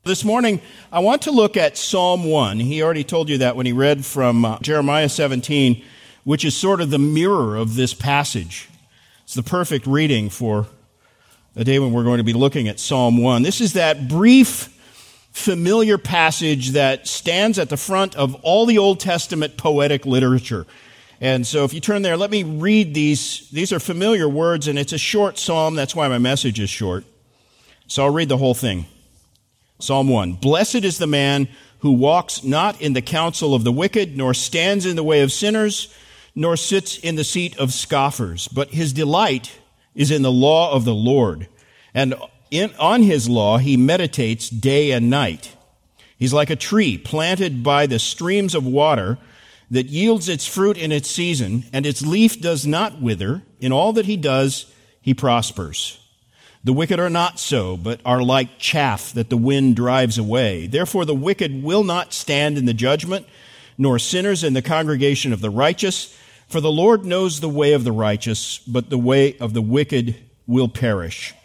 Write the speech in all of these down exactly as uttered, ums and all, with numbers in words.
This morning, I want to look at Psalm one. He already told you that when he read from uh, Jeremiah seventeen, which is sort of the mirror of this passage. It's the perfect reading for the day when we're going to be looking at Psalm one. This is that brief, familiar passage that stands at the front of all the Old Testament poetic literature. And so if you turn there, let me read these. These are familiar words, and it's a short psalm. That's why my message is short. So I'll read the whole thing. Psalm one, Blessed is the man who walks not in the counsel of the wicked, nor stands in the way of sinners, nor sits in the seat of scoffers. But his delight is in the law of the Lord, and in, on his law he meditates day and night. He's like a tree planted by the streams of water that yields its fruit in its season, and its leaf does not wither. In all that he does, he prospers. The wicked are not so, but are like chaff that the wind drives away. Therefore the wicked will not stand in the judgment, nor sinners in the congregation of the righteous. For the Lord knows the way of the righteous, but the way of the wicked will perish.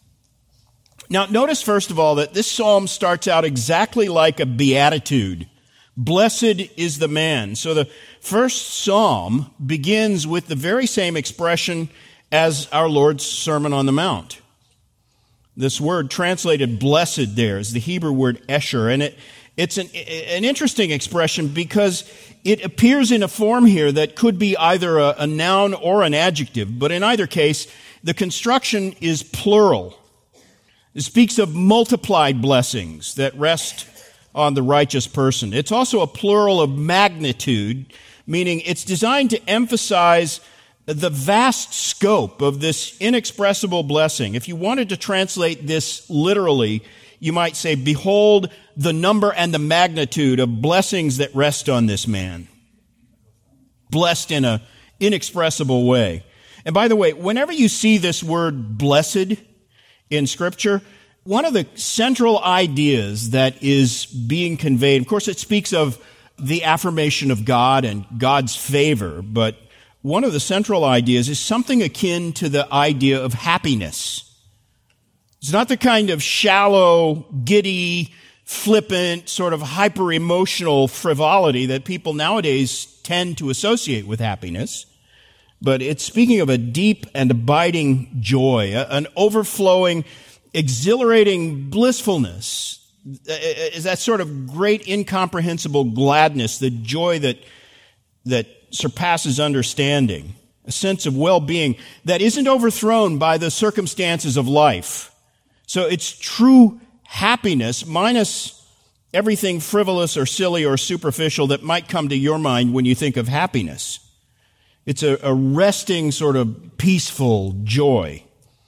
Now notice first of all that this psalm starts out exactly like a beatitude. Blessed is the man. So the first psalm begins with the very same expression as our Lord's Sermon on the Mount. This word translated blessed there is the Hebrew word esher, and it, it's an, an interesting expression because it appears in a form here that could be either a, a noun or an adjective, but in either case, the construction is plural. It speaks of multiplied blessings that rest on the righteous person. It's also a plural of magnitude, meaning it's designed to emphasize the vast scope of this inexpressible blessing. If you wanted to translate this literally, you might say, behold the number and the magnitude of blessings that rest on this man. Blessed in an inexpressible way. And by the way, whenever you see this word blessed in Scripture, one of the central ideas that is being conveyed, of course it speaks of the affirmation of God and God's favor, but one of the central ideas is something akin to the idea of happiness. It's not the kind of shallow, giddy, flippant, sort of hyper-emotional frivolity that people nowadays tend to associate with happiness, but it's speaking of a deep and abiding joy, an overflowing, exhilarating blissfulness. Is that sort of great, incomprehensible gladness, the joy that that surpasses understanding, a sense of well-being that isn't overthrown by the circumstances of life. So it's true happiness minus everything frivolous or silly or superficial that might come to your mind when you think of happiness. It's a, a resting, sort of peaceful joy.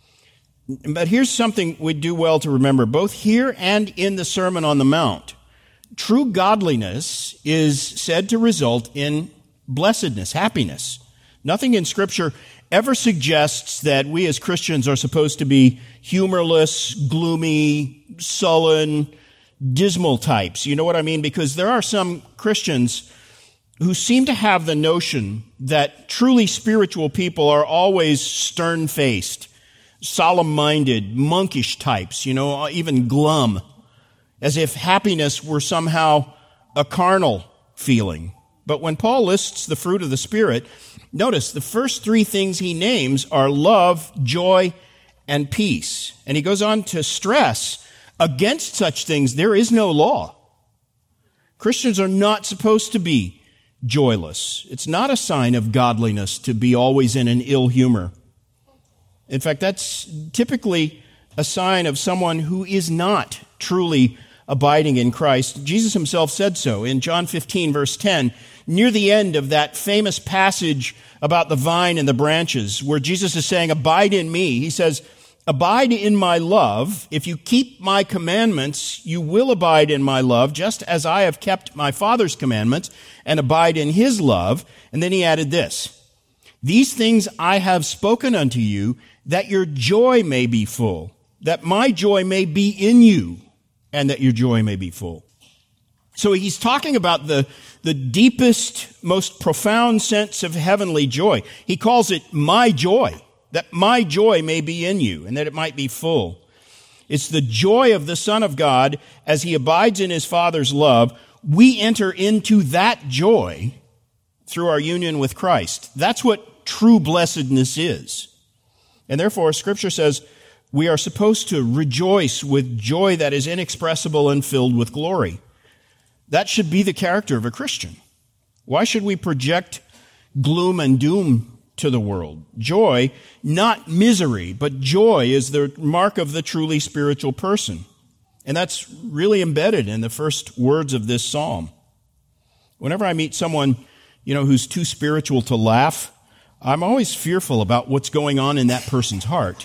But here's something we do well to remember, both here and in the Sermon on the Mount. True godliness is said to result in blessedness, happiness. Nothing in Scripture ever suggests that we as Christians are supposed to be humorless, gloomy, sullen, dismal types. You know what I mean? Because there are some Christians who seem to have the notion that truly spiritual people are always stern-faced, solemn-minded, monkish types, you know, even glum, as if happiness were somehow a carnal feeling. But when Paul lists the fruit of the Spirit, notice the first three things he names are love, joy, and peace. And he goes on to stress, against such things there is no law. Christians are not supposed to be joyless. It's not a sign of godliness to be always in an ill humor. In fact, that's typically a sign of someone who is not truly abiding in Christ. Jesus himself said so in John fifteen, verse ten, near the end of that famous passage about the vine and the branches, where Jesus is saying, abide in me. He says, abide in my love. If you keep my commandments, you will abide in my love, just as I have kept my Father's commandments and abide in his love. And then he added this, these things I have spoken unto you, that your joy may be full, that my joy may be in you, and that your joy may be full. So he's talking about the, the deepest, most profound sense of heavenly joy. He calls it my joy, that my joy may be in you, and that it might be full. It's the joy of the Son of God as he abides in his Father's love. We enter into that joy through our union with Christ. That's what true blessedness is. And therefore, Scripture says we are supposed to rejoice with joy that is inexpressible and filled with glory. That should be the character of a Christian. Why should we project gloom and doom to the world? Joy, not misery, but joy is the mark of the truly spiritual person. And that's really embedded in the first words of this psalm. Whenever I meet someone, you know, who's too spiritual to laugh, I'm always fearful about what's going on in that person's heart.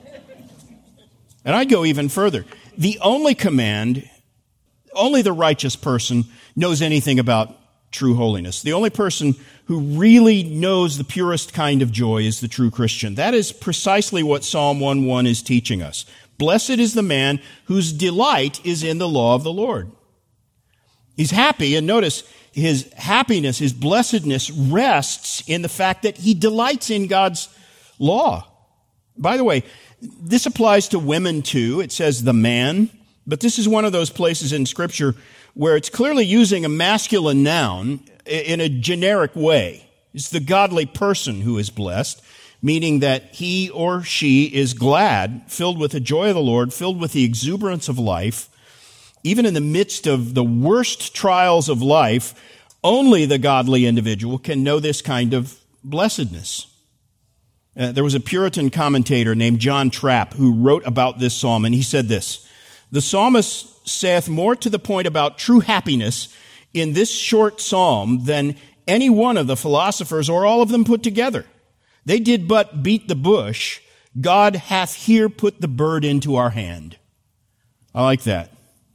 And I go even further. The only command, only the righteous person knows anything about true holiness. The only person who really knows the purest kind of joy is the true Christian. That is precisely what Psalm one one is teaching us. Blessed is the man whose delight is in the law of the Lord. He's happy, and notice his happiness, his blessedness rests in the fact that he delights in God's law. By the way, this applies to women too. It says the man, but this is one of those places in Scripture where it's clearly using a masculine noun in a generic way. It's the godly person who is blessed, meaning that he or she is glad, filled with the joy of the Lord, filled with the exuberance of life. Even in the midst of the worst trials of life, only the godly individual can know this kind of blessedness. Uh, there was a Puritan commentator named John Trapp who wrote about this psalm, and he said this: "The psalmist saith more to the point about true happiness in this short psalm than any one of the philosophers or all of them put together. They did but beat the bush. God hath here put the bird into our hand." I like that.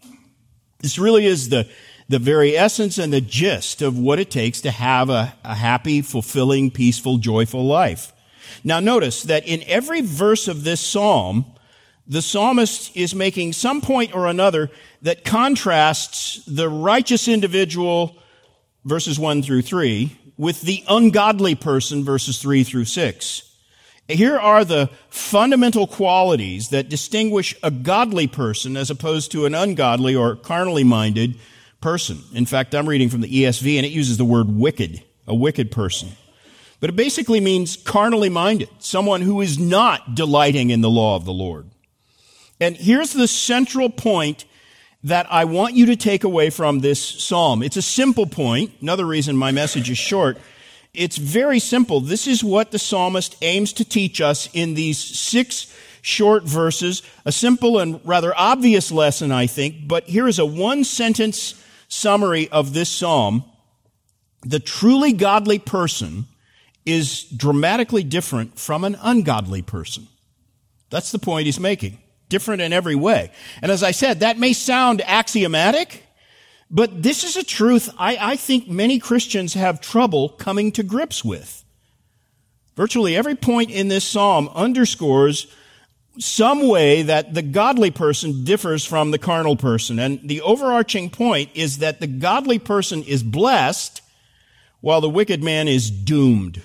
This really is the, the very essence and the gist of what it takes to have a, a happy, fulfilling, peaceful, joyful life. Now notice that in every verse of this psalm, the psalmist is making some point or another that contrasts the righteous individual, verses one through three, with the ungodly person, verses three through six. Here are the fundamental qualities that distinguish a godly person as opposed to an ungodly or carnally minded person. In fact, I'm reading from the E S V, and it uses the word wicked, a wicked person. But it basically means carnally minded, someone who is not delighting in the law of the Lord. And here's the central point that I want you to take away from this psalm. It's a simple point. Another reason my message is short. It's very simple. This is what the psalmist aims to teach us in these six short verses. A simple and rather obvious lesson, I think, but here is a one-sentence summary of this psalm. The truly godly person is dramatically different from an ungodly person. That's the point he's making. Different in every way. And as I said, that may sound axiomatic, but this is a truth I, I think many Christians have trouble coming to grips with. Virtually every point in this psalm underscores some way that the godly person differs from the carnal person. And the overarching point is that the godly person is blessed while the wicked man is doomed.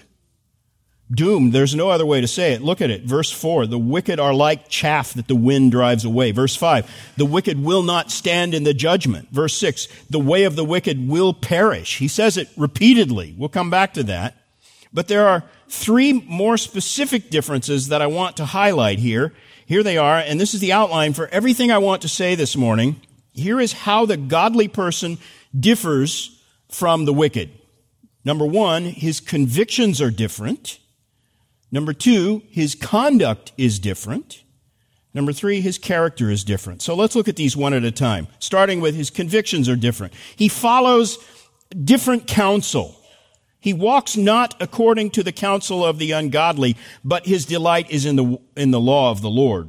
Doomed, there's no other way to say it. Look at it. Verse four, the wicked are like chaff that the wind drives away. Verse five, the wicked will not stand in the judgment. Verse six, the way of the wicked will perish. He says it repeatedly. We'll come back to that. But there are three more specific differences that I want to highlight here. Here they are, and this is the outline for everything I want to say this morning. Here is how the godly person differs from the wicked. Number one, his convictions are different. Number two, his conduct is different. Number three, his character is different. So let's look at these one at a time, starting with his convictions are different. He follows different counsel. He walks not according to the counsel of the ungodly, but his delight is in the, in the law of the Lord.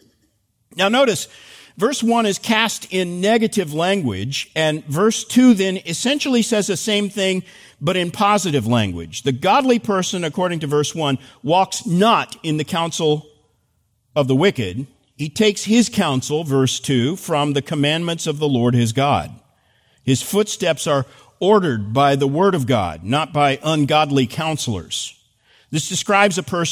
Now notice, verse one is cast in negative language, and verse two then essentially says the same thing, but in positive language. The godly person, according to verse one, walks not in the counsel of the wicked. He takes his counsel, verse two, from the commandments of the Lord his God. His footsteps are ordered by the word of God, not by ungodly counselors. This describes a person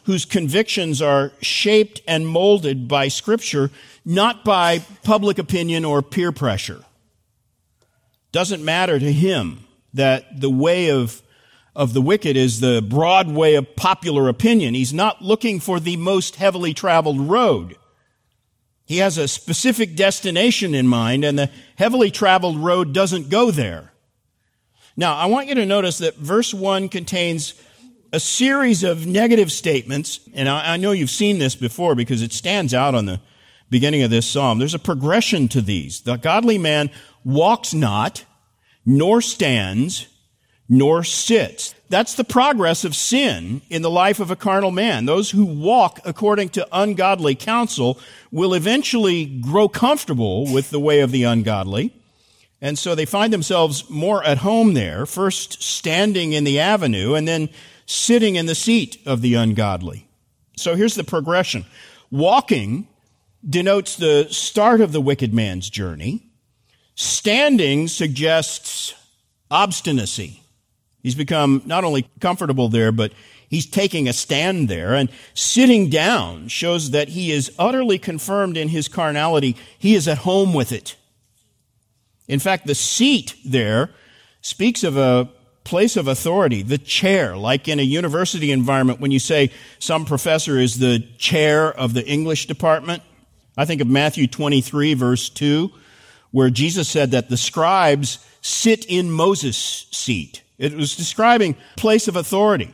whose convictions are shaped and molded by Scripture, not by public opinion or peer pressure. Doesn't matter to him that the way of, of the wicked is the broad way of popular opinion. He's not looking for the most heavily traveled road. He has a specific destination in mind, and the heavily traveled road doesn't go there. Now, I want you to notice that verse one contains a series of negative statements, and I, I know you've seen this before because it stands out on the beginning of this psalm. There's a progression to these. The godly man walks not, nor stands, nor sits. That's the progress of sin in the life of a carnal man. Those who walk according to ungodly counsel will eventually grow comfortable with the way of the ungodly. And so they find themselves more at home there, first standing in the avenue and then sitting in the seat of the ungodly. So here's the progression. Walking denotes the start of the wicked man's journey. Standing suggests obstinacy. He's become not only comfortable there, but he's taking a stand there. And sitting down shows that he is utterly confirmed in his carnality. He is at home with it. In fact, the seat there speaks of a place of authority, the chair, like in a university environment when you say some professor is the chair of the English department. I think of Matthew twenty-three, verse two, where Jesus said that the scribes sit in Moses' seat. It was describing place of authority.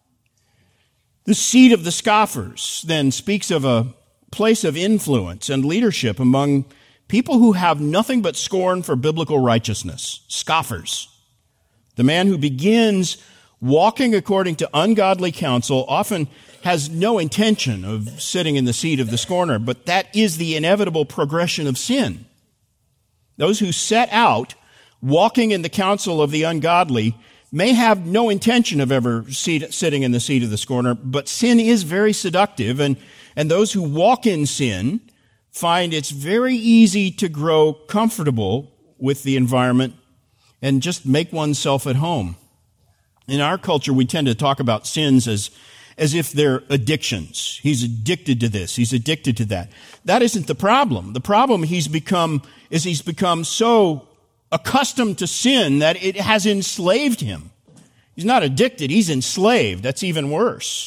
The seat of the scoffers then speaks of a place of influence and leadership among people who have nothing but scorn for biblical righteousness, scoffers. The man who begins walking according to ungodly counsel often has no intention of sitting in the seat of the scorner, but that is the inevitable progression of sin. Those who set out walking in the counsel of the ungodly may have no intention of ever seat, sitting in the seat of the scorner, but sin is very seductive, and, and those who walk in sin find it's very easy to grow comfortable with the environment and just make oneself at home. In our culture, we tend to talk about sins as, as if they're addictions. He's addicted to this. He's addicted to that. That isn't the problem. The problem he's become is he's become so accustomed to sin that it has enslaved him. He's not addicted. He's enslaved. That's even worse.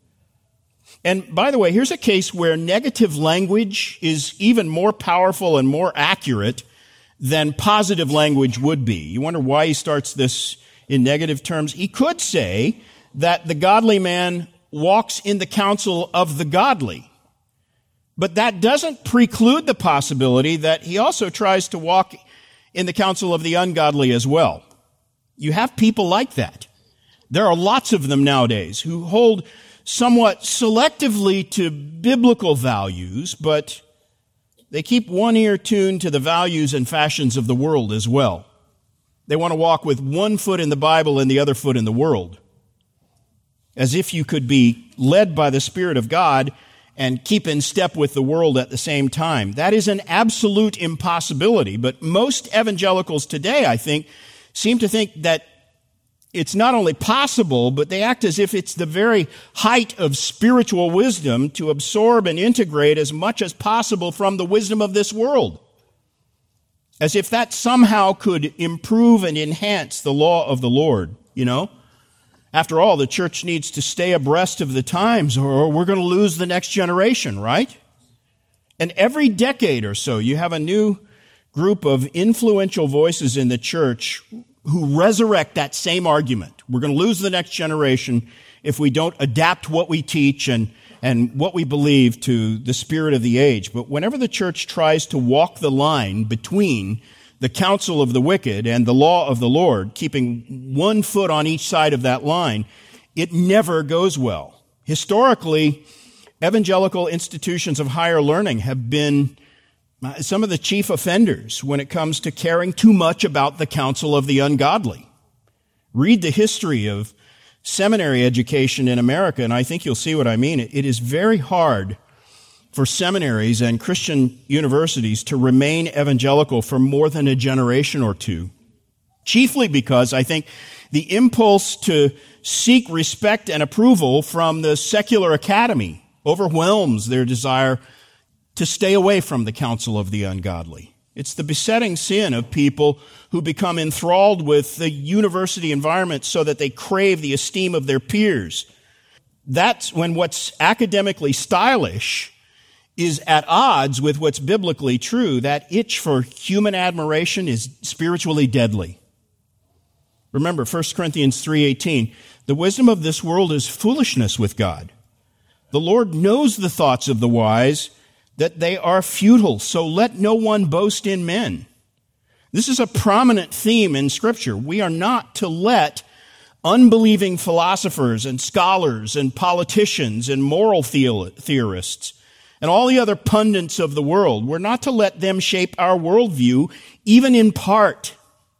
And by the way, here's a case where negative language is even more powerful and more accurate than positive language would be. You wonder why he starts this in negative terms? He could say that the godly man walks in the counsel of the godly. But that doesn't preclude the possibility that he also tries to walk in the counsel of the ungodly as well. You have people like that. There are lots of them nowadays who hold somewhat selectively to biblical values, but they keep one ear tuned to the values and fashions of the world as well. They want to walk with one foot in the Bible and the other foot in the world, as if you could be led by the Spirit of God and keep in step with the world at the same time. That is an absolute impossibility, but most evangelicals today, I think, seem to think that it's not only possible, but they act as if it's the very height of spiritual wisdom to absorb and integrate as much as possible from the wisdom of this world. As if that somehow could improve and enhance the law of the Lord, you know? After all, the church needs to stay abreast of the times or we're going to lose the next generation, right? And every decade or so, you have a new group of influential voices in the church who resurrect that same argument. We're going to lose the next generation if we don't adapt what we teach and, and what we believe to the spirit of the age. But whenever the church tries to walk the line between the counsel of the wicked and the law of the Lord, keeping one foot on each side of that line, it never goes well. Historically, evangelical institutions of higher learning have been some of the chief offenders when it comes to caring too much about the counsel of the ungodly. Read the history of seminary education in America, and I think you'll see what I mean. It is very hard for seminaries and Christian universities to remain evangelical for more than a generation or two. Chiefly because I think the impulse to seek respect and approval from the secular academy overwhelms their desire to stay away from the counsel of the ungodly. It's the besetting sin of people who become enthralled with the university environment so that they crave the esteem of their peers. That's when what's academically stylish is at odds with what's biblically true. That itch for human admiration is spiritually deadly. Remember, First Corinthians three eighteen, the wisdom of this world is foolishness with God. The Lord knows the thoughts of the wise, that they are futile, so let no one boast in men. This is a prominent theme in Scripture. We are not to let unbelieving philosophers and scholars and politicians and moral theorists and all the other pundits of the world, we're not to let them shape our worldview, even in part.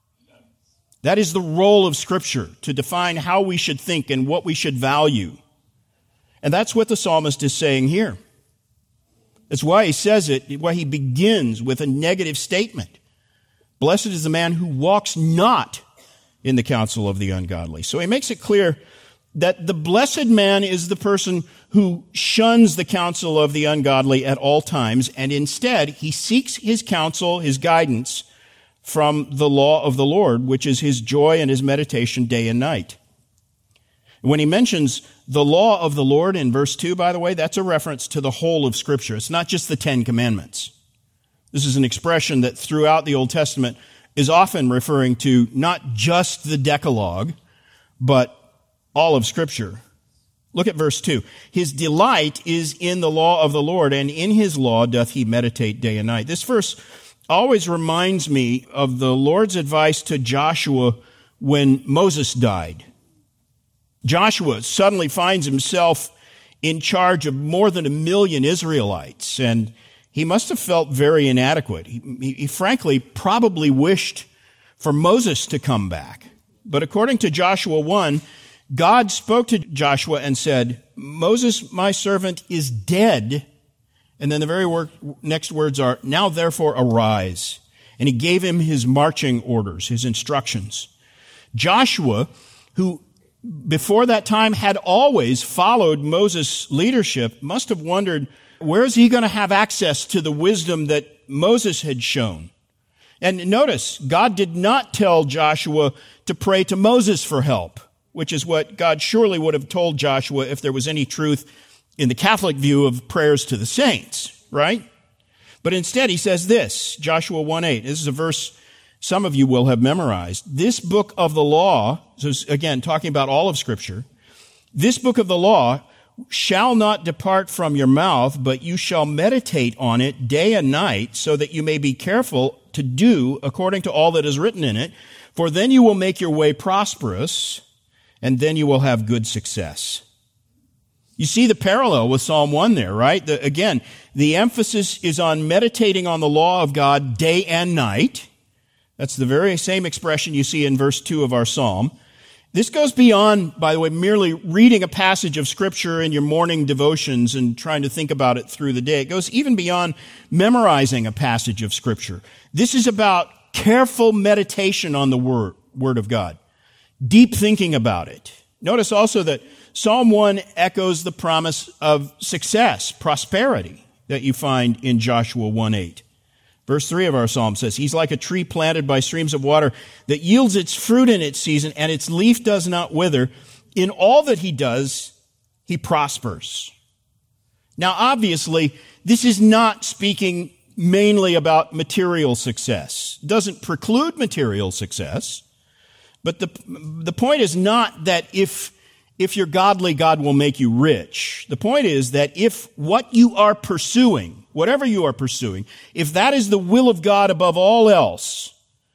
That is the role of Scripture, to define how we should think and what we should value. And that's what the psalmist is saying here. That's why he says it, why he begins with a negative statement. Blessed is the man who walks not in the counsel of the ungodly. So he makes it clear that the blessed man is the person who shuns the counsel of the ungodly at all times, and instead he seeks his counsel, his guidance, from the law of the Lord, which is his joy and his meditation day and night. When he mentions the law of the Lord in verse two, by the way, that's a reference to the whole of Scripture. It's not just the Ten Commandments. This is an expression that throughout the Old Testament is often referring to not just the Decalogue, but all of Scripture. Look at verse two. His delight is in the law of the Lord, and in his law doth he meditate day and night. This verse always reminds me of the Lord's advice to Joshua when Moses died. Joshua suddenly finds himself in charge of more than a million Israelites, and he must have felt very inadequate. He, he, he frankly probably wished for Moses to come back. But according to Joshua one, God spoke to Joshua and said, Moses, my servant, is dead. And then the very word, next words are, now therefore arise. And he gave him his marching orders, his instructions. Joshua, who before that time had always followed Moses' leadership, must have wondered, where is he going to have access to the wisdom that Moses had shown? And notice, God did not tell Joshua to pray to Moses for help, which is what God surely would have told Joshua if there was any truth in the Catholic view of prayers to the saints, right? But instead he says this, Joshua one eight. This is a verse some of you will have memorized. This book of the law, so again, talking about all of Scripture, this book of the law shall not depart from your mouth, but you shall meditate on it day and night, so that you may be careful to do according to all that is written in it. For then you will make your way prosperous, and then you will have good success. You see the parallel with Psalm one there, right? The, again, the emphasis is on meditating on the law of God day and night. That's the very same expression you see in verse two of our psalm. This goes beyond, by the way, merely reading a passage of Scripture in your morning devotions and trying to think about it through the day. It goes even beyond memorizing a passage of Scripture. This is about careful meditation on the Word, Word of God, deep thinking about it. Notice also that Psalm one echoes the promise of success, prosperity, that you find in Joshua one eight. Verse three of our psalm says, he's like a tree planted by streams of water that yields its fruit in its season, and its leaf does not wither. In all that he does, he prospers. Now, obviously, this is not speaking mainly about material success. It doesn't preclude material success. But the, the point is not that if, if you're godly, God will make you rich. The point is that if what you are pursuing, whatever you are pursuing, if that is the will of God above all else,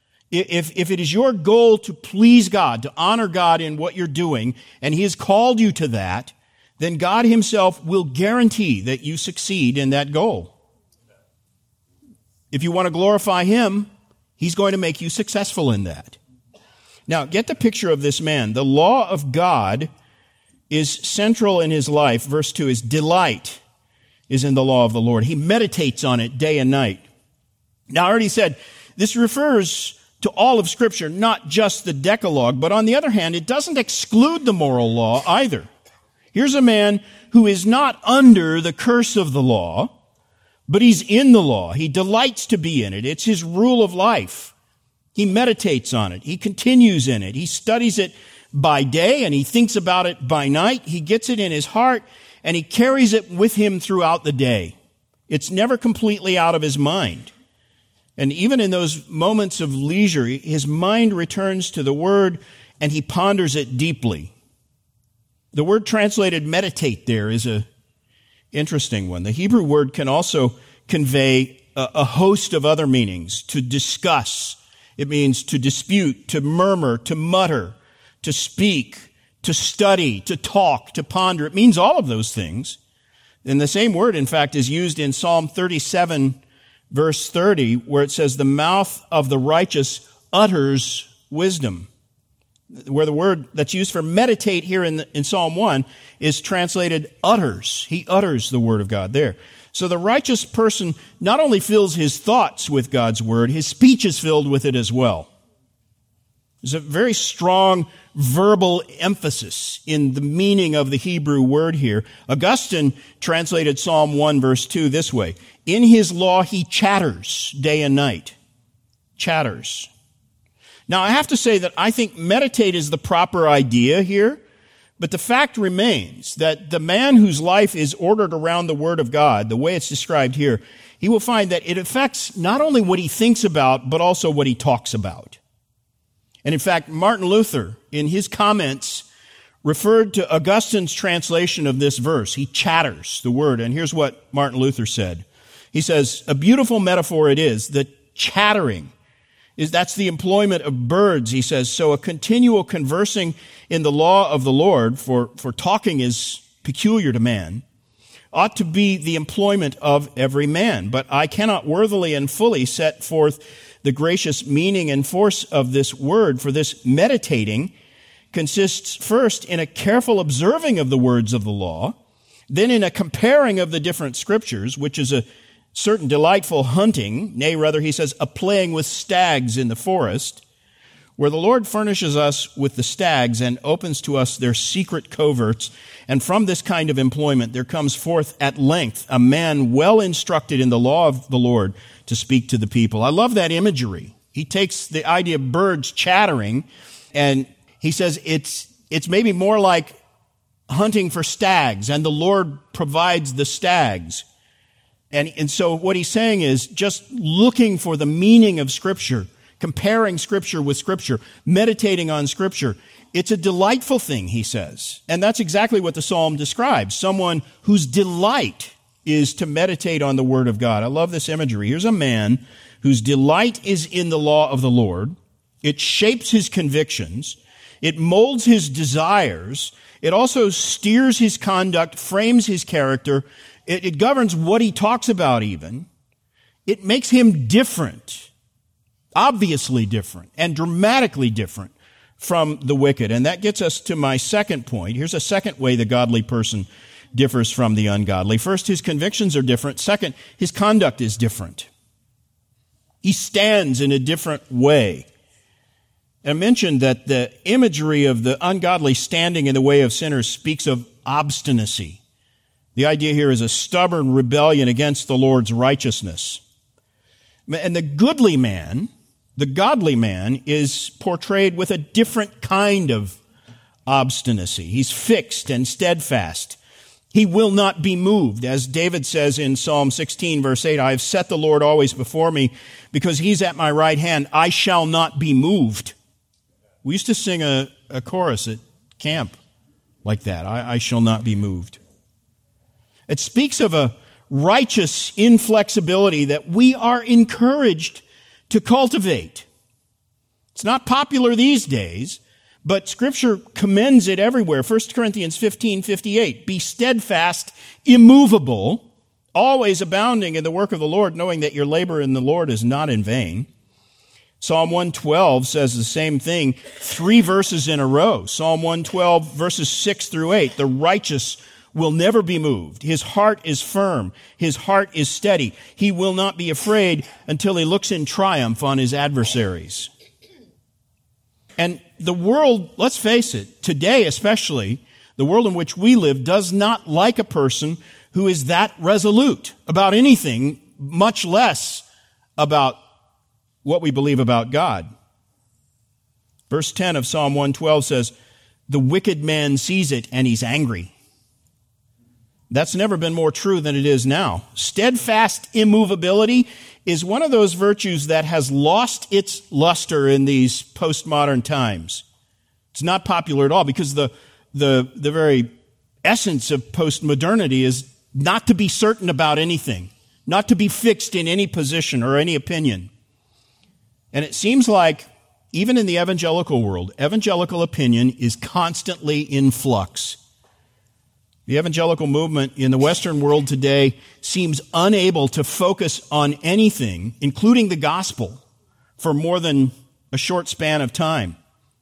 if, if it is your goal to please God, to honor God in what you're doing, and He has called you to that, then God Himself will guarantee that you succeed in that goal. If you want to glorify Him, He's going to make you successful in that. Now, get the picture of this man. The law of God is central in his life. Verse two, his delight is in the law of the Lord. He meditates on it day and night. Now, I already said, this refers to all of Scripture, not just the Decalogue. But on the other hand, it doesn't exclude the moral law either. Here's a man who is not under the curse of the law, but he's in the law. He delights to be in it. It's his rule of life. He meditates on it. He continues in it. He studies it by day and he thinks about it by night. He gets it in his heart and he carries it with him throughout the day. It's never completely out of his mind. And even in those moments of leisure, his mind returns to the Word and he ponders it deeply. The word translated meditate there is a interesting one. The Hebrew word can also convey a, a host of other meanings. To discuss. It means to dispute, to murmur, to mutter, to speak, to study, to talk, to ponder. It means all of those things. And the same word, in fact, is used in Psalm thirty-seven, verse thirty, where it says, the mouth of the righteous utters wisdom. Where the word that's used for meditate here in, the, in Psalm one is translated utters. He utters the word of God there. So the righteous person not only fills his thoughts with God's word, his speech is filled with it as well. There's a very strong verbal emphasis in the meaning of the Hebrew word here. Augustine translated Psalm one verse two this way. In his law he chatters day and night. Chatters. Now I have to say that I think meditate is the proper idea here, but the fact remains that the man whose life is ordered around the Word of God, the way it's described here, he will find that it affects not only what he thinks about, but also what he talks about. And in fact, Martin Luther, in his comments, referred to Augustine's translation of this verse. He chatters the word, and here's what Martin Luther said. He says, a beautiful metaphor it is, the chattering. Is that's the employment of birds, he says. So a continual conversing in the law of the Lord, for, for talking is peculiar to man, ought to be the employment of every man. But I cannot worthily and fully set forth the gracious meaning and force of this word, for this meditating consists first in a careful observing of the words of the law, then in a comparing of the different scriptures, which is a certain delightful hunting, nay, rather, he says, a playing with stags in the forest, where the Lord furnishes us with the stags and opens to us their secret coverts. And from this kind of employment there comes forth at length a man well instructed in the law of the Lord to speak to the people. I love that imagery. He takes the idea of birds chattering and he says it's, it's maybe more like hunting for stags, and the Lord provides the stags. And, and so what he's saying is just looking for the meaning of Scripture, comparing Scripture with Scripture, meditating on Scripture. It's a delightful thing, he says. And that's exactly what the psalm describes, someone whose delight is to meditate on the Word of God. I love this imagery. Here's a man whose delight is in the law of the Lord. It shapes his convictions. It molds his desires. It also steers his conduct, frames his character. It, it governs what he talks about even. It makes him different, obviously different, and dramatically different from the wicked. And that gets us to my second point. Here's a second way the godly person differs from the ungodly. First, his convictions are different. Second, his conduct is different. He stands in a different way. I mentioned that the imagery of the ungodly standing in the way of sinners speaks of obstinacy. The idea here is a stubborn rebellion against the Lord's righteousness. And the goodly man, the godly man, is portrayed with a different kind of obstinacy. He's fixed and steadfast. He will not be moved. As David says in Psalm sixteen, verse eight, I have set the Lord always before me, because he's at my right hand. I shall not be moved. We used to sing a, a chorus at camp like that. I, I shall not be moved. It speaks of a righteous inflexibility that we are encouraged to cultivate. It's not popular these days, but Scripture commends it everywhere. First Corinthians fifteen fifty-eight, be steadfast, immovable, always abounding in the work of the Lord, knowing that your labor in the Lord is not in vain. Psalm one twelve says the same thing three verses in a row. Psalm one twelve, verses six through eight, the righteous will never be moved. His heart is firm. His heart is steady. He will not be afraid until he looks in triumph on his adversaries. And the world, let's face it, today especially, the world in which we live does not like a person who is that resolute about anything, much less about what we believe about God. Verse ten of Psalm one twelve says, "The wicked man sees it and he's angry." That's never been more true than it is now. Steadfast immovability is one of those virtues that has lost its luster in these postmodern times. It's not popular at all because the, the, the very essence of postmodernity is not to be certain about anything, not to be fixed in any position or any opinion. And it seems like even in the evangelical world, evangelical opinion is constantly in flux. The evangelical movement in the Western world today seems unable to focus on anything, including the gospel, for more than a short span of time.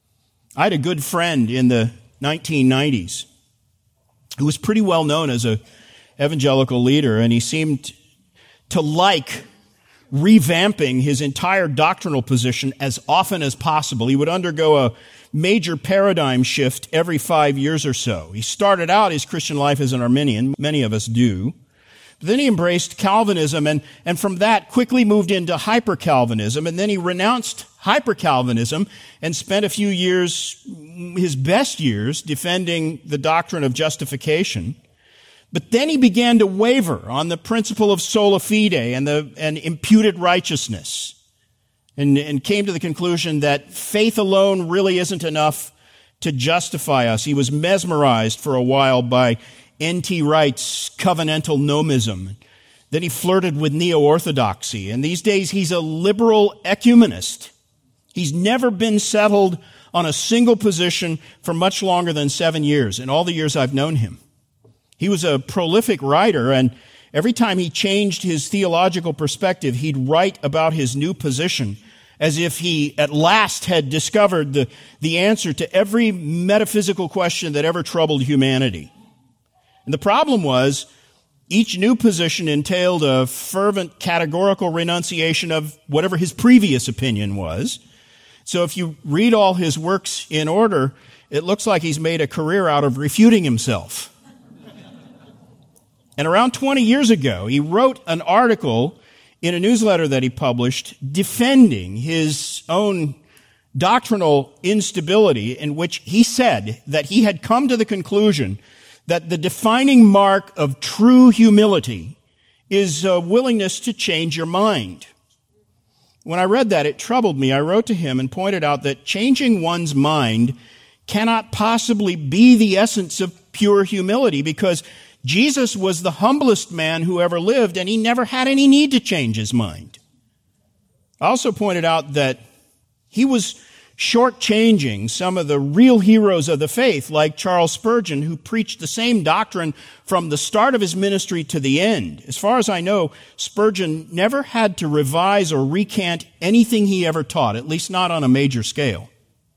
I had a good friend in the nineteen nineties who was pretty well known as an evangelical leader, and he seemed to like revamping his entire doctrinal position as often as possible. He would undergo a major paradigm shift every five years or so. He started out his Christian life as an Arminian. Many of us do. But then he embraced Calvinism and, and from that quickly moved into hyper-Calvinism. And then he renounced hyper-Calvinism and spent a few years, his best years, defending the doctrine of justification. But then he began to waver on the principle of sola fide and the and imputed righteousness. And, and came to the conclusion that faith alone really isn't enough to justify us. He was mesmerized for a while by N T Wright's covenantal nomism. Then he flirted with neo-orthodoxy. And these days he's a liberal ecumenist. He's never been settled on a single position for much longer than seven years, in all the years I've known him. He was a prolific writer, and every time he changed his theological perspective, he'd write about his new position as if he at last had discovered the, the answer to every metaphysical question that ever troubled humanity. And the problem was, each new position entailed a fervent categorical renunciation of whatever his previous opinion was. So if you read all his works in order, it looks like he's made a career out of refuting himself. And around twenty years ago, he wrote an article in a newsletter that he published defending his own doctrinal instability, in which he said that he had come to the conclusion that the defining mark of true humility is a willingness to change your mind. When I read that, it troubled me. I wrote to him and pointed out that changing one's mind cannot possibly be the essence of pure humility, because Jesus was the humblest man who ever lived, and he never had any need to change his mind. I also pointed out that he was shortchanging some of the real heroes of the faith, like Charles Spurgeon, who preached the same doctrine from the start of his ministry to the end. As far as I know, Spurgeon never had to revise or recant anything he ever taught, at least not on a major scale.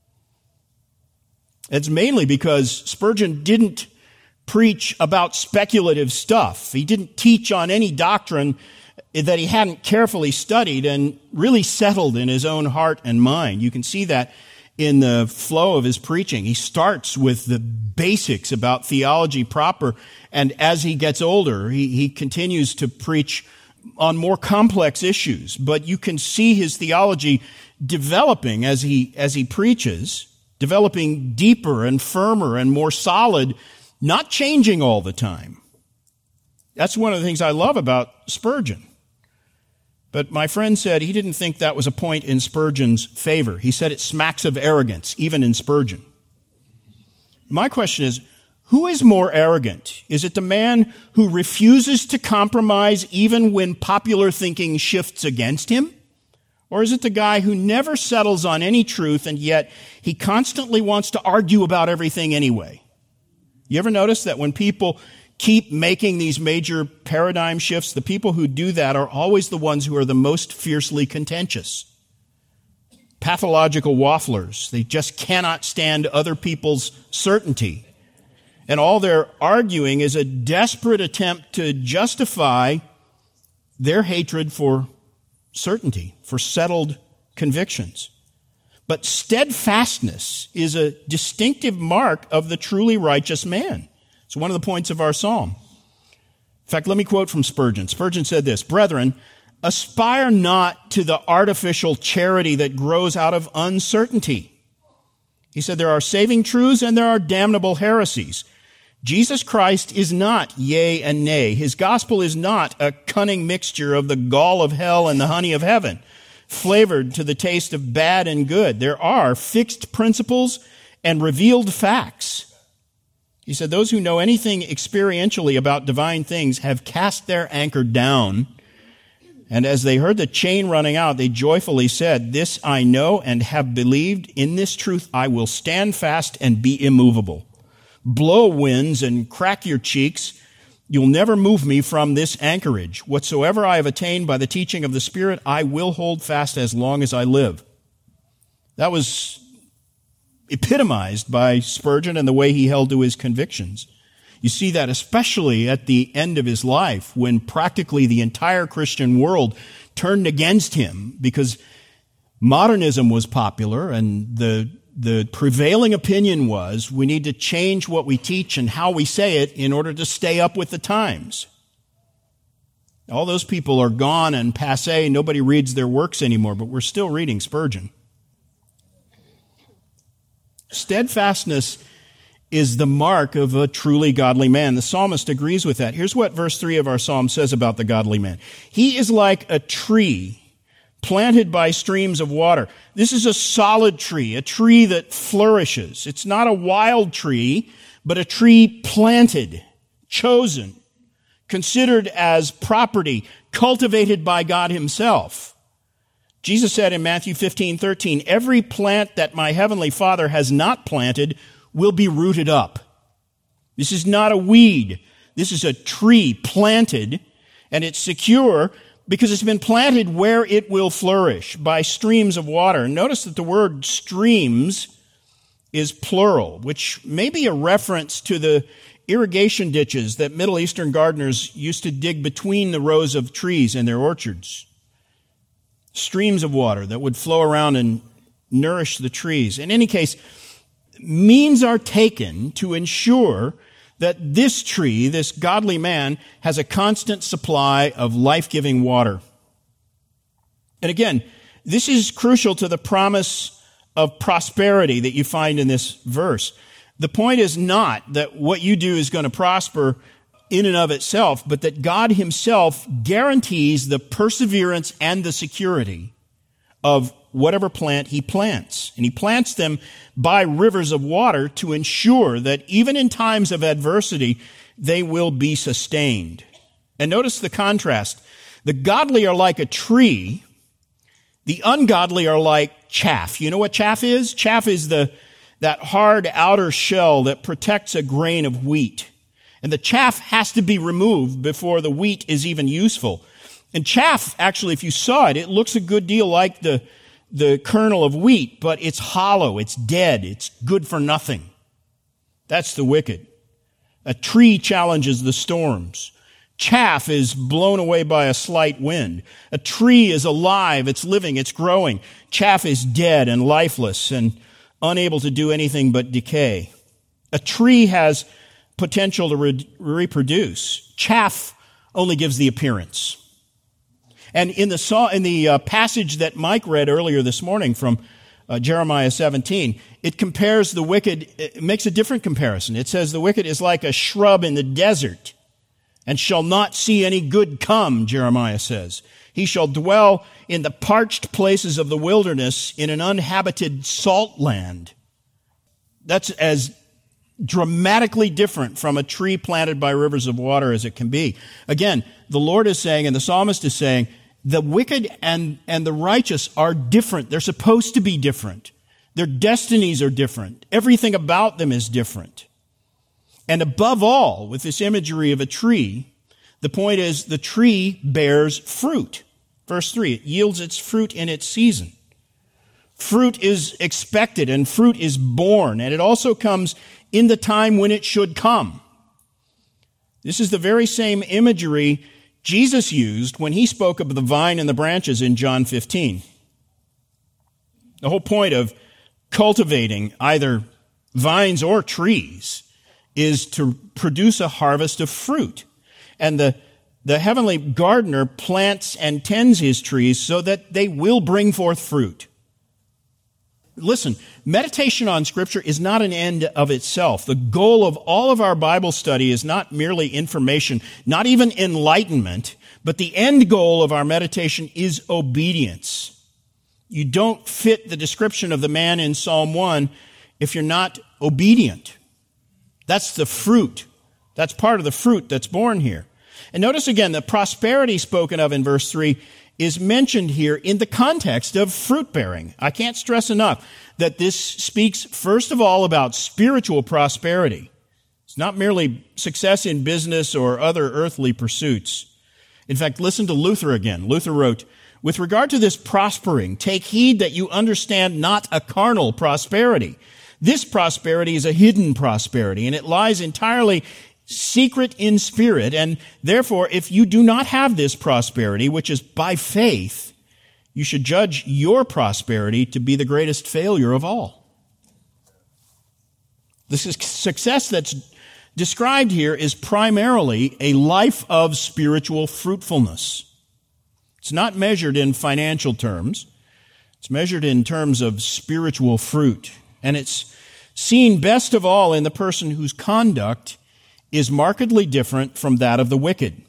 It's mainly because Spurgeon didn't preach about speculative stuff. He didn't teach on any doctrine that he hadn't carefully studied and really settled in his own heart and mind. You can see that in the flow of his preaching. He starts with the basics about theology proper, and as he gets older, he, he continues to preach on more complex issues. But you can see his theology developing as he, as he preaches, developing deeper and firmer and more solid, not changing all the time. That's one of the things I love about Spurgeon. But my friend said he didn't think that was a point in Spurgeon's favor. He said it smacks of arrogance, even in Spurgeon. My question is, who is more arrogant? Is it the man who refuses to compromise even when popular thinking shifts against him? Or is it the guy who never settles on any truth, and yet he constantly wants to argue about everything anyway? You ever notice that when people keep making these major paradigm shifts, the people who do that are always the ones who are the most fiercely contentious? Pathological wafflers. They just cannot stand other people's certainty. And all they're arguing is a desperate attempt to justify their hatred for certainty, for settled convictions. But steadfastness is a distinctive mark of the truly righteous man. It's one of the points of our psalm. In fact, let me quote from Spurgeon. Spurgeon said this, "Brethren, aspire not to the artificial charity that grows out of uncertainty." He said there are saving truths and there are damnable heresies. Jesus Christ is not yea and nay. His gospel is not a cunning mixture of the gall of hell and the honey of heaven, flavored to the taste of bad and good. There are fixed principles and revealed facts. He said, those who know anything experientially about divine things have cast their anchor down. And as they heard the chain running out, they joyfully said, "This I know and have believed. In this truth I will stand fast and be immovable. Blow winds and crack your cheeks. You'll never move me from this anchorage. Whatsoever I have attained by the teaching of the Spirit, I will hold fast as long as I live." That was epitomized by Spurgeon and the way he held to his convictions. You see that especially at the end of his life, when practically the entire Christian world turned against him because modernism was popular, and the the prevailing opinion was we need to change what we teach and how we say it in order to stay up with the times. All those people are gone and passé. Nobody reads their works anymore, but we're still reading Spurgeon. Steadfastness is the mark of a truly godly man. The psalmist agrees with that. Here's what verse three of our psalm says about the godly man. He is like a tree planted by streams of water. This is a solid tree, a tree that flourishes. It's not a wild tree, but a tree planted, chosen, considered as property, cultivated by God himself. Jesus said in Matthew fifteen thirteen, "Every plant that my heavenly Father has not planted will be rooted up." This is not a weed. This is a tree planted, and it's secure because it's been planted where it will flourish, by streams of water. Notice that the word streams is plural, which may be a reference to the irrigation ditches that Middle Eastern gardeners used to dig between the rows of trees in their orchards. Streams of water that would flow around and nourish the trees. In any case, means are taken to ensure that this tree, this godly man, has a constant supply of life-giving water. And again, this is crucial to the promise of prosperity that you find in this verse. The point is not that what you do is going to prosper in and of itself, but that God himself guarantees the perseverance and the security of whatever plant he plants. And he plants them by rivers of water to ensure that even in times of adversity, they will be sustained. And notice the contrast. The godly are like a tree. The ungodly are like chaff. You know what chaff is? Chaff is the that hard outer shell that protects a grain of wheat. And the chaff has to be removed before the wheat is even useful. And chaff, actually, if you saw it, it looks a good deal like the, the kernel of wheat, but it's hollow, it's dead, it's good for nothing. That's the wicked. A tree challenges the storms. Chaff is blown away by a slight wind. A tree is alive, it's living, it's growing. Chaff is dead and lifeless and unable to do anything but decay. A tree has potential to re- reproduce. Chaff only gives the appearance. And in the in the uh, passage that Mike read earlier this morning from uh, Jeremiah seventeen, it compares the wicked, it makes a different comparison. It says the wicked is like a shrub in the desert and shall not see any good come, Jeremiah says. He shall dwell in the parched places of the wilderness in an uninhabited salt land. That's as dramatically different from a tree planted by rivers of water as it can be. Again, the Lord is saying, and the psalmist is saying, the wicked and, and the righteous are different. They're supposed to be different. Their destinies are different. Everything about them is different. And above all, with this imagery of a tree, the point is the tree bears fruit. Verse three, it yields its fruit in its season. Fruit is expected and fruit is born, and it also comes in the time when it should come. This is the very same imagery Jesus used when he spoke of the vine and the branches in John fifteen. The whole point of cultivating either vines or trees is to produce a harvest of fruit. And the, the heavenly gardener plants and tends his trees so that they will bring forth fruit. Listen, meditation on Scripture is not an end of itself. The goal of all of our Bible study is not merely information, not even enlightenment, but the end goal of our meditation is obedience. You don't fit the description of the man in Psalm one if you're not obedient. That's the fruit. That's part of the fruit that's born here. And notice again, the prosperity spoken of in verse three is mentioned here in the context of fruit bearing. I can't stress enough that this speaks first of all about spiritual prosperity. It's not merely success in business or other earthly pursuits. In fact, listen to Luther again. Luther wrote, "With regard to this prospering, take heed that you understand not a carnal prosperity. This prosperity is a hidden prosperity, and it lies entirely secret in spirit, and therefore, if you do not have this prosperity, which is by faith, you should judge your prosperity to be the greatest failure of all." The success that's described here is primarily a life of spiritual fruitfulness. It's not measured in financial terms. It's measured in terms of spiritual fruit. And it's seen best of all in the person whose conduct is markedly different from that of the wicked.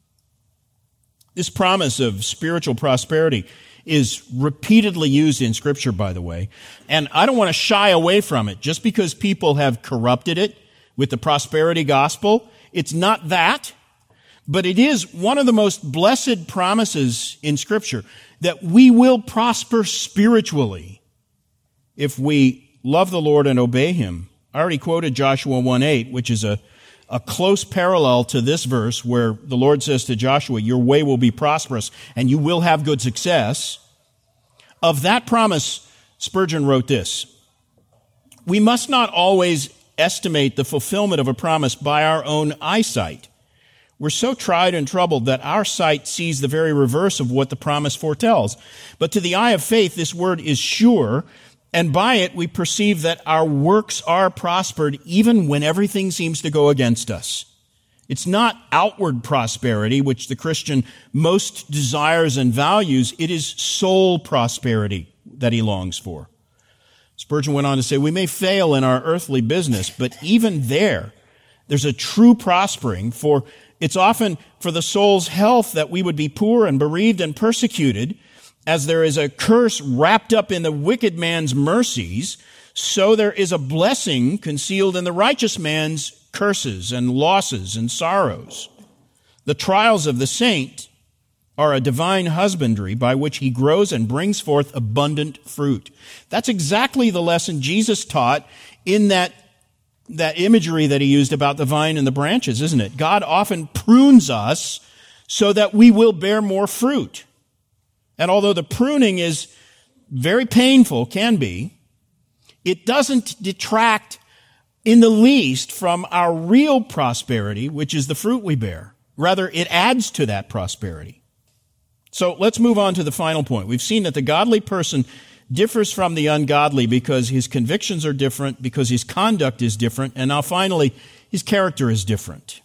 This promise of spiritual prosperity is repeatedly used in Scripture, by the way, and I don't want to shy away from it just because people have corrupted it with the prosperity gospel. It's not that, but it is one of the most blessed promises in Scripture that we will prosper spiritually if we love the Lord and obey Him. I already quoted Joshua one eight, which is a A close parallel to this verse where the Lord says to Joshua, your way will be prosperous and you will have good success. Of that promise, Spurgeon wrote this: "We must not always estimate the fulfillment of a promise by our own eyesight. We're so tried and troubled that our sight sees the very reverse of what the promise foretells. But to the eye of faith, this word is sure, and by it we perceive that our works are prospered even when everything seems to go against us." It's not outward prosperity, which the Christian most desires and values. It is soul prosperity that he longs for. Spurgeon went on to say, "We may fail in our earthly business, but even there, there's a true prospering, for it's often for the soul's health that we would be poor and bereaved and persecuted. As there is a curse wrapped up in the wicked man's mercies, so there is a blessing concealed in the righteous man's curses and losses and sorrows. The trials of the saint are a divine husbandry by which he grows and brings forth abundant fruit." That's exactly the lesson Jesus taught in that, that imagery that he used about the vine and the branches, isn't it? God often prunes us so that we will bear more fruit. And although the pruning is very painful, can be, it doesn't detract in the least from our real prosperity, which is the fruit we bear. Rather, it adds to that prosperity. So let's move on to the final point. We've seen that the godly person differs from the ungodly because his convictions are different, because his conduct is different, and now finally, his character is different.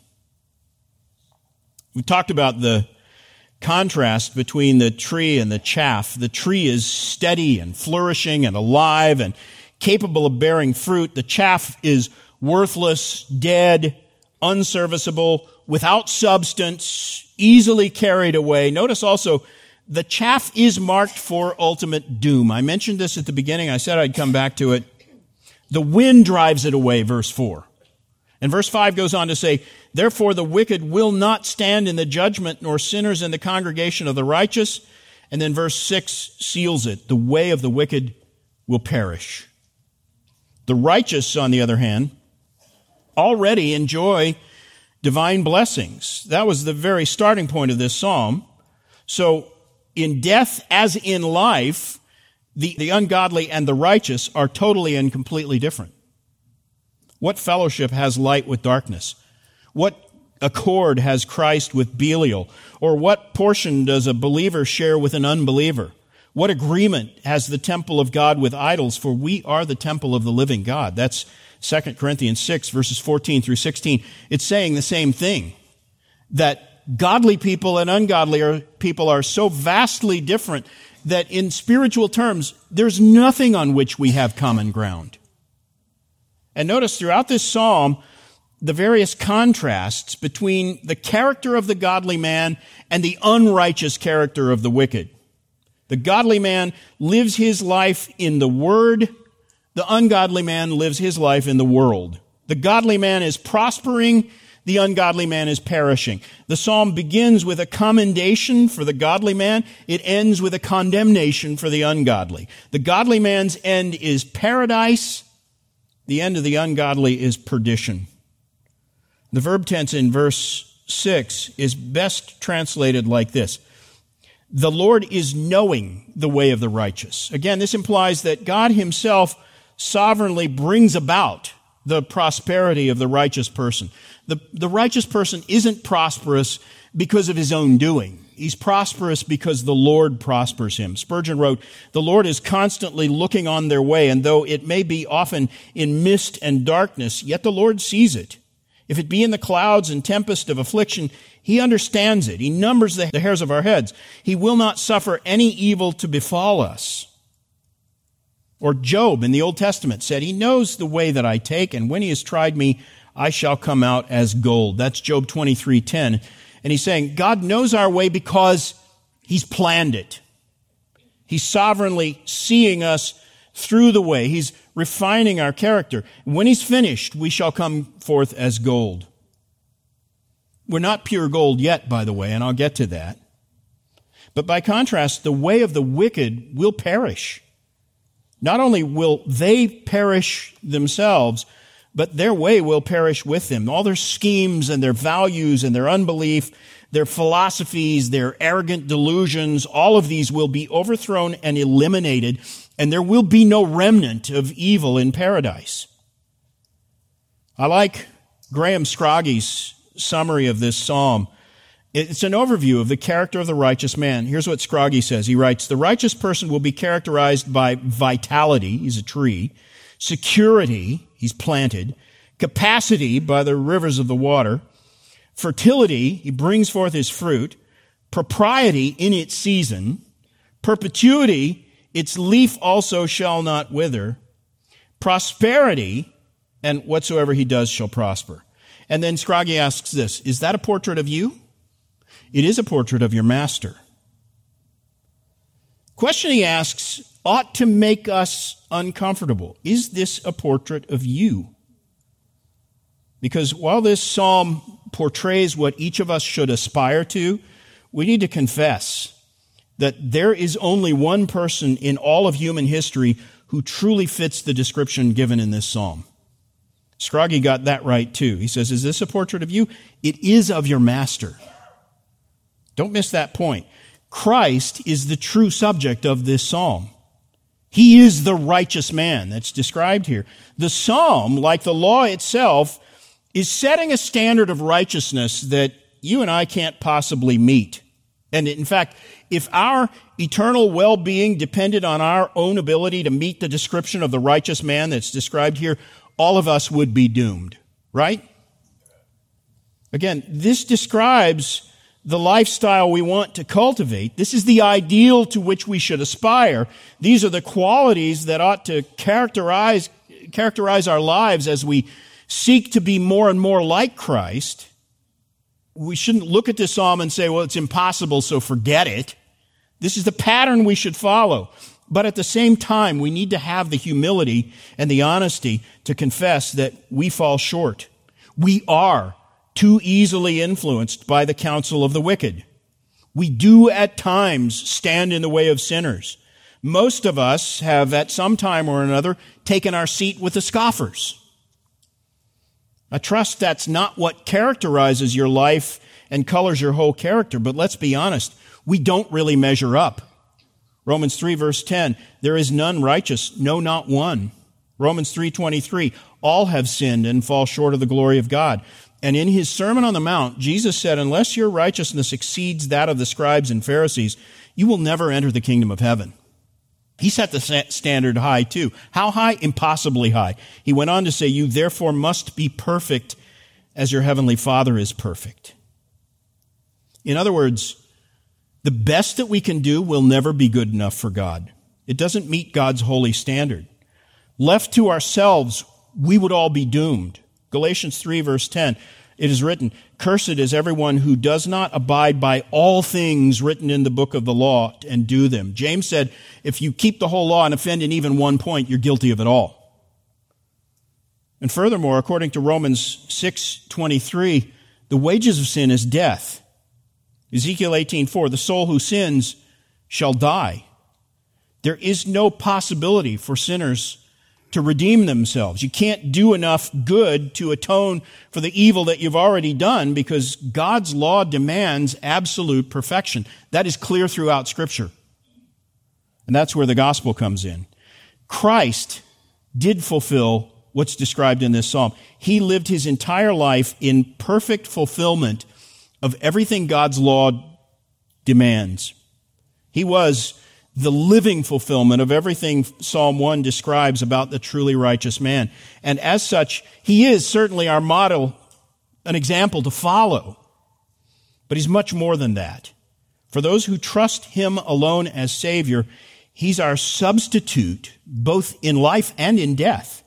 We talked about the contrast between the tree and the chaff. The tree is steady and flourishing and alive and capable of bearing fruit. The chaff is worthless, dead, unserviceable, without substance, easily carried away. Notice also, the chaff is marked for ultimate doom. I mentioned this at the beginning. I said I'd come back to it. The wind drives it away, verse four. And verse five goes on to say, "Therefore the wicked will not stand in the judgment, nor sinners in the congregation of the righteous." And then verse six seals it. "The way of the wicked will perish." The righteous, on the other hand, already enjoy divine blessings. That was the very starting point of this psalm. So in death as in life, the, the ungodly and the righteous are totally and completely different. What fellowship has light with darkness? What accord has Christ with Belial? Or what portion does a believer share with an unbeliever? What agreement has the temple of God with idols? For we are the temple of the living God. That's Second Corinthians six, verses fourteen through sixteen. It's saying the same thing, that godly people and ungodly people are so vastly different that in spiritual terms, there's nothing on which we have common ground. And notice throughout this psalm, the various contrasts between the character of the godly man and the unrighteous character of the wicked. The godly man lives his life in the Word. The ungodly man lives his life in the world. The godly man is prospering. The ungodly man is perishing. The psalm begins with a commendation for the godly man. It ends with a condemnation for the ungodly. The godly man's end is paradise. The end of the ungodly is perdition. The verb tense in verse six is best translated like this: the Lord is knowing the way of the righteous. Again, this implies that God himself sovereignly brings about the prosperity of the righteous person. The, the righteous person isn't prosperous because of his own doing. He's prosperous because the Lord prospers him. Spurgeon wrote, "The Lord is constantly looking on their way, and though it may be often in mist and darkness, yet the Lord sees it. If it be in the clouds and tempest of affliction, he understands it. He numbers the hairs of our heads. He will not suffer any evil to befall us." Or Job in the Old Testament said, "He knows the way that I take, and when he has tried me, I shall come out as gold." That's Job twenty-three ten. And he's saying God knows our way because he's planned it. He's sovereignly seeing us through the way. He's refining our character. When he's finished, we shall come forth as gold. We're not pure gold yet, by the way, and I'll get to that. But by contrast, the way of the wicked will perish. Not only will they perish themselves, but their way will perish with them. All their schemes and their values and their unbelief, their philosophies, their arrogant delusions, all of these will be overthrown and eliminated, and there will be no remnant of evil in paradise. I like Graham Scroggy's summary of this psalm. It's an overview of the character of the righteous man. Here's what Scroggy says. He writes, "The righteous person will be characterized by vitality," he's a tree, "security," he's planted, "capacity," by the rivers of the water, "fertility," he brings forth his fruit, "propriety," in its season, "perpetuity," its leaf also shall not wither, "prosperity," and whatsoever he does shall prosper. And then Scroggy asks this, is that a portrait of you? It is a portrait of your master. Question he asks ought to make us uncomfortable. Is this a portrait of you? Because while this psalm portrays what each of us should aspire to, we need to confess that there is only one person in all of human history who truly fits the description given in this psalm. Scroggy got that right too. He says, is this a portrait of you? It is of your master. Don't miss that point. Christ is the true subject of this psalm. He is the righteous man that's described here. The psalm, like the law itself, is setting a standard of righteousness that you and I can't possibly meet. And in fact, if our eternal well-being depended on our own ability to meet the description of the righteous man that's described here, all of us would be doomed, right? Again, this describes the lifestyle we want to cultivate. This is the ideal to which we should aspire. These are the qualities that ought to characterize, characterize our lives as we seek to be more and more like Christ. We shouldn't look at this psalm and say, well, it's impossible, so forget it. This is the pattern we should follow. But at the same time, we need to have the humility and the honesty to confess that we fall short. We are too easily influenced by the counsel of the wicked. We do at times stand in the way of sinners. Most of us have at some time or another taken our seat with the scoffers. I trust that's not what characterizes your life and colors your whole character, but let's be honest, we don't really measure up. Romans three verse ten, there is none righteous, no, not one. Romans three twenty-three, all have sinned and fall short of the glory of God. And in his Sermon on the Mount, Jesus said, unless your righteousness exceeds that of the scribes and Pharisees, you will never enter the kingdom of heaven. He set the standard high too. How high? Impossibly high. He went on to say, you therefore must be perfect as your heavenly Father is perfect. In other words, the best that we can do will never be good enough for God. It doesn't meet God's holy standard. Left to ourselves, we would all be doomed. Galatians three verse ten, it is written, cursed is everyone who does not abide by all things written in the book of the law and do them. James said, if you keep the whole law and offend in even one point, you're guilty of it all. And furthermore, according to Romans six twenty-three, the wages of sin is death. Ezekiel eighteen four, the soul who sins shall die. There is no possibility for sinners to redeem themselves. You can't do enough good to atone for the evil that you've already done because God's law demands absolute perfection. That is clear throughout Scripture. And that's where the gospel comes in. Christ did fulfill what's described in this psalm. He lived his entire life in perfect fulfillment of everything God's law demands. He was the living fulfillment of everything Psalm one describes about the truly righteous man. And as such, he is certainly our model, an example to follow. But he's much more than that. For those who trust him alone as Savior, he's our substitute, both in life and in death.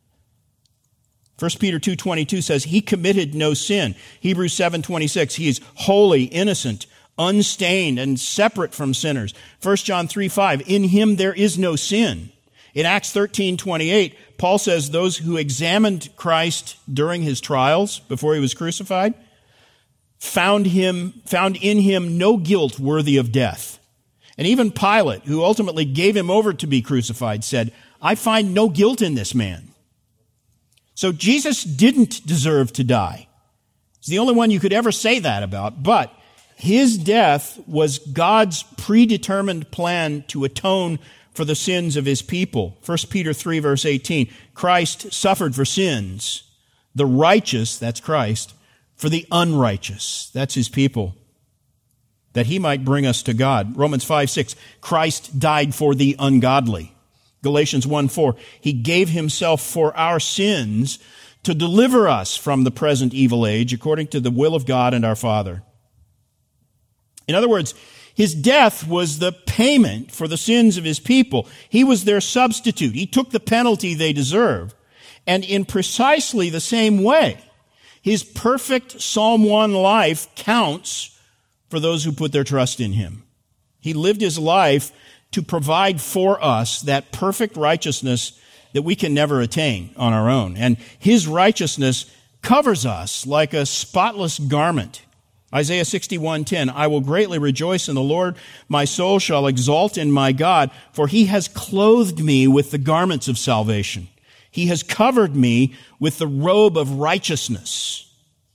First Peter two twenty-two says, he committed no sin. Hebrews seven twenty-six, he is holy, innocent, unstained, and separate from sinners. First John three five, in him there is no sin. In Acts thirteen twenty-eight, Paul says those who examined Christ during his trials before he was crucified found him, found in him no guilt worthy of death. And even Pilate, who ultimately gave him over to be crucified, said, I find no guilt in this man. So Jesus didn't deserve to die. He's the only one you could ever say that about, but his death was God's predetermined plan to atone for the sins of his people. First Peter three verse eighteen, Christ suffered for sins, the righteous, that's Christ, for the unrighteous, that's his people, that he might bring us to God. Romans five six, Christ died for the ungodly. Galatians one four, he gave himself for our sins to deliver us from the present evil age according to the will of God and our Father. In other words, his death was the payment for the sins of his people. He was their substitute. He took the penalty they deserved. And in precisely the same way, his perfect Psalm one life counts for those who put their trust in him. He lived his life to provide for us that perfect righteousness that we can never attain on our own. And his righteousness covers us like a spotless garment. Isaiah sixty-one ten, I will greatly rejoice in the Lord. My soul shall exult in my God, for he has clothed me with the garments of salvation. He has covered me with the robe of righteousness.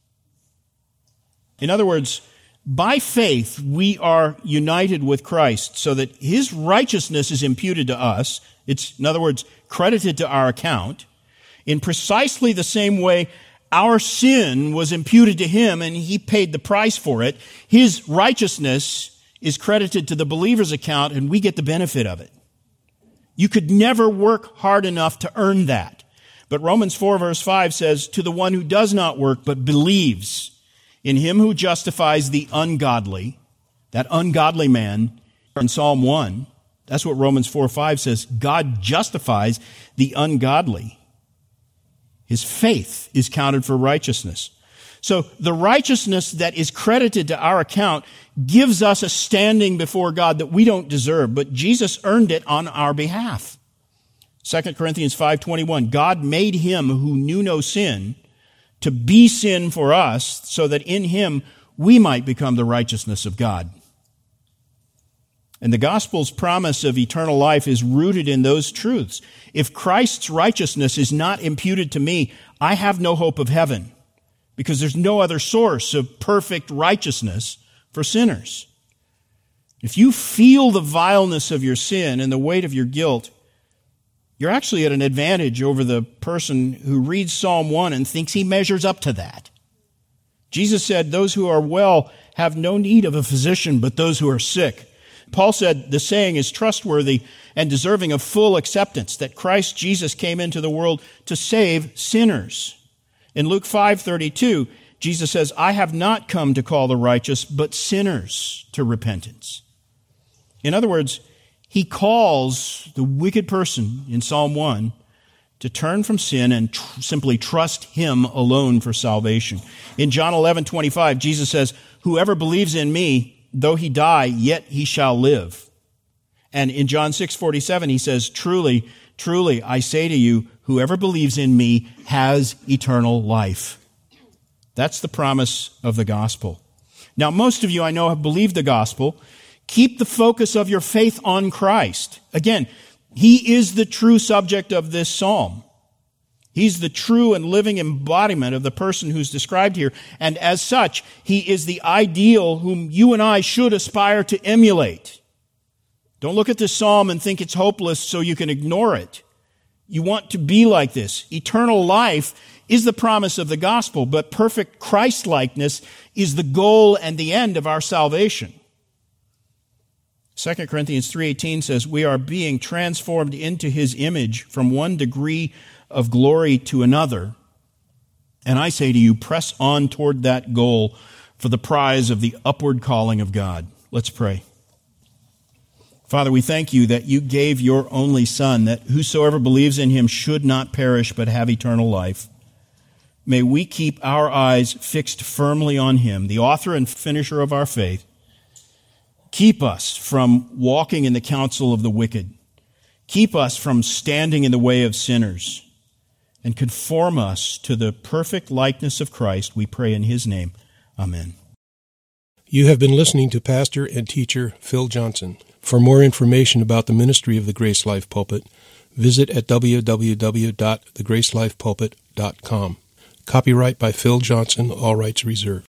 In other words, by faith, we are united with Christ so that his righteousness is imputed to us. It's, in other words, credited to our account. In precisely the same way, our sin was imputed to him and he paid the price for it. His righteousness is credited to the believer's account and we get the benefit of it. You could never work hard enough to earn that. But Romans four verse five says, to the one who does not work but believes in him who justifies the ungodly, that ungodly man in Psalm one, that's what Romans four five says, God justifies the ungodly. His faith is counted for righteousness. So the righteousness that is credited to our account gives us a standing before God that we don't deserve, but Jesus earned it on our behalf. Second Corinthians five twenty-one, God made him who knew no sin to be sin for us, so that in him we might become the righteousness of God. And the gospel's promise of eternal life is rooted in those truths. If Christ's righteousness is not imputed to me, I have no hope of heaven, because there's no other source of perfect righteousness for sinners. If you feel the vileness of your sin and the weight of your guilt, you're actually at an advantage over the person who reads Psalm one and thinks he measures up to that. Jesus said, those who are well have no need of a physician, but those who are sick. Paul said the saying is trustworthy and deserving of full acceptance, that Christ Jesus came into the world to save sinners. In Luke five thirty-two, Jesus says, I have not come to call the righteous, but sinners to repentance. In other words, he calls the wicked person in Psalm one to turn from sin and tr- simply trust him alone for salvation. In John eleven twenty-five, Jesus says, whoever believes in me, though he die, yet he shall live. And in John six forty-seven, he says, truly, truly, I say to you, whoever believes in me has eternal life. That's the promise of the gospel. Now, most of you I know have believed the gospel. Keep the focus of your faith on Christ. Again, he is the true subject of this psalm. He's the true and living embodiment of the person who's described here. And as such, he is the ideal whom you and I should aspire to emulate. Don't look at this psalm and think it's hopeless so you can ignore it. You want to be like this. Eternal life is the promise of the gospel, but perfect Christ-likeness is the goal and the end of our salvation. Second Corinthians three eighteen says, we are being transformed into his image from one degree of glory to another. And I say to you, press on toward that goal for the prize of the upward calling of God. Let's pray. Father, we thank you that you gave your only Son, that whosoever believes in him should not perish but have eternal life. May we keep our eyes fixed firmly on him, the author and finisher of our faith. Keep us from walking in the counsel of the wicked. Keep us from standing in the way of sinners. And conform us to the perfect likeness of Christ, we pray in his name. Amen. You have been listening to Pastor and Teacher Phil Johnson. For more information about the ministry of the Grace Life Pulpit, visit at w w w dot the grace life pulpit dot com. Copyright by Phil Johnson, all rights reserved.